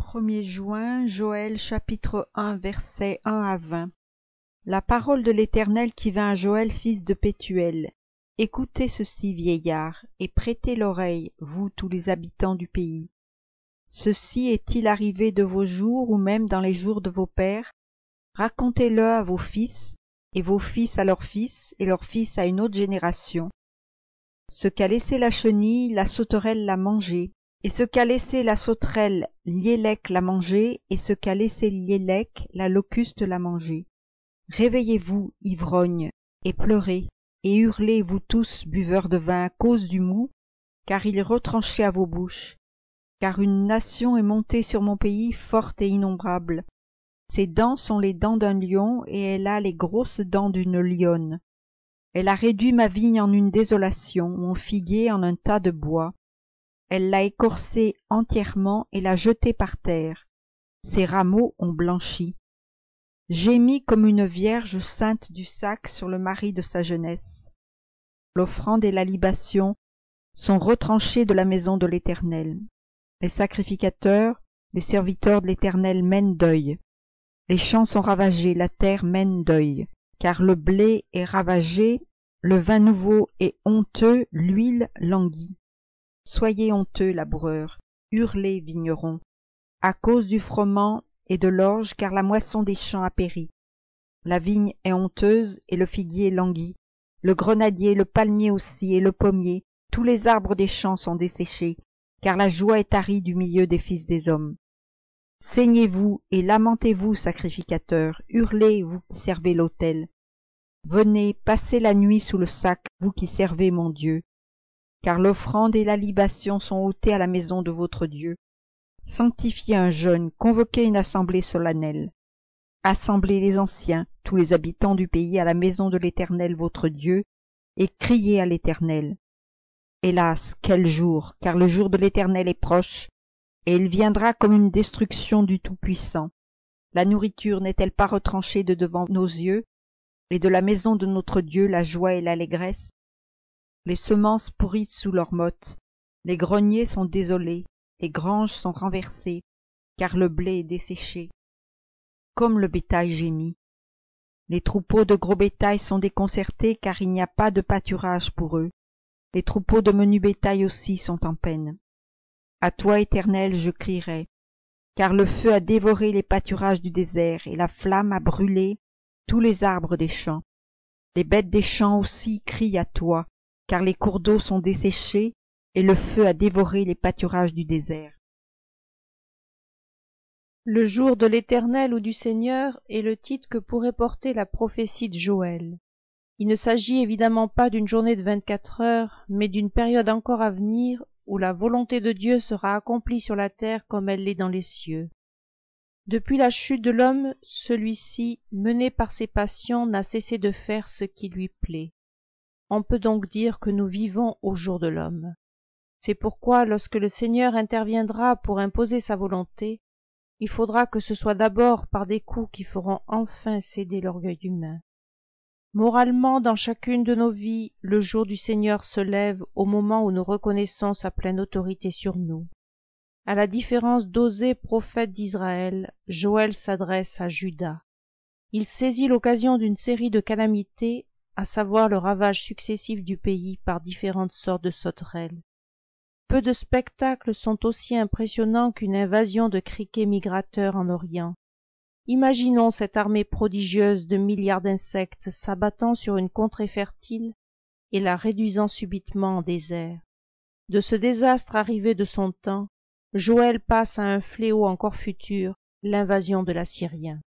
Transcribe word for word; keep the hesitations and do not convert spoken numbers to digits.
premier juin, Joël chapitre un versets un à vingt. La parole de l'Éternel qui vint à Joël fils de Pétuel. Écoutez ceci, vieillards, et prêtez l'oreille, vous tous les habitants du pays. Ceci est-il arrivé de vos jours ou même dans les jours de vos pères? Racontez-le à vos fils, et vos fils à leurs fils, et leurs fils à une autre génération. Ce qu'a laissé la chenille, la sauterelle l'a mangé, et ce qu'a laissé la sauterelle, l'iélec l'a mangé, et ce qu'a laissé l'iélec, la locuste l'a mangé. Réveillez-vous, ivrognes, et pleurez, et hurlez, vous tous, buveurs de vin, à cause du mou, car il est retranché à vos bouches. Car une nation est montée sur mon pays, forte et innombrable. Ses dents sont les dents d'un lion, et elle a les grosses dents d'une lionne. Elle a réduit ma vigne en une désolation, mon figuier en un tas de bois. Elle l'a écorcé entièrement et l'a jeté par terre. Ses rameaux ont blanchi. J'ai mis comme une vierge ceinte du sac sur le mari de sa jeunesse. L'offrande et la libation sont retranchées de la maison de l'Éternel. Les sacrificateurs, les serviteurs de l'Éternel mènent deuil. Les champs sont ravagés, la terre mène deuil. Car le blé est ravagé, le vin nouveau est honteux, l'huile languit. Soyez honteux, laboureurs, hurlez, vignerons, à cause du froment et de l'orge, car la moisson des champs a péri. La vigne est honteuse et le figuier languit, le grenadier, le palmier aussi et le pommier, tous les arbres des champs sont desséchés, car la joie est tarie du milieu des fils des hommes. Saignez-vous et lamentez-vous, sacrificateurs, hurlez, vous qui servez l'autel. Venez, passez la nuit sous le sac, vous qui servez mon Dieu. Car l'offrande et la libation sont ôtées à la maison de votre Dieu. Sanctifiez un jeûne, convoquez une assemblée solennelle. Assemblez les anciens, tous les habitants du pays, à la maison de l'Éternel votre Dieu, et criez à l'Éternel. Hélas, quel jour, car le jour de l'Éternel est proche, et il viendra comme une destruction du Tout-Puissant. La nourriture n'est-elle pas retranchée de devant nos yeux, et de la maison de notre Dieu la joie et l'allégresse? Les semences pourrissent sous leurs mottes, les greniers sont désolés, les granges sont renversées, car le blé est desséché. Comme le bétail gémit. Les troupeaux de gros bétail sont déconcertés, car il n'y a pas de pâturage pour eux. Les troupeaux de menu bétail aussi sont en peine. À toi, Éternel, je crierai, car le feu a dévoré les pâturages du désert, et la flamme a brûlé tous les arbres des champs. Les bêtes des champs aussi crient à toi, car les cours d'eau sont desséchés, et le feu a dévoré les pâturages du désert. Le jour de l'Éternel ou du Seigneur est le titre que pourrait porter la prophétie de Joël. Il ne s'agit évidemment pas d'une journée de vingt-quatre heures, mais d'une période encore à venir où la volonté de Dieu sera accomplie sur la terre comme elle l'est dans les cieux. Depuis la chute de l'homme, celui-ci, mené par ses passions, n'a cessé de faire ce qui lui plaît. On peut donc dire que nous vivons au jour de l'homme. C'est pourquoi, lorsque le Seigneur interviendra pour imposer sa volonté, il faudra que ce soit d'abord par des coups qui feront enfin céder l'orgueil humain. Moralement, dans chacune de nos vies, le jour du Seigneur se lève au moment où nous reconnaissons sa pleine autorité sur nous. À la différence d'Osée, prophète d'Israël, Joël s'adresse à Juda. Il saisit l'occasion d'une série de calamités, à savoir le ravage successif du pays par différentes sortes de sauterelles. Peu de spectacles sont aussi impressionnants qu'une invasion de criquets migrateurs en Orient. Imaginons cette armée prodigieuse de milliards d'insectes s'abattant sur une contrée fertile et la réduisant subitement en désert. De ce désastre arrivé de son temps, Joël passe à un fléau encore futur, l'invasion de l'Assyrien.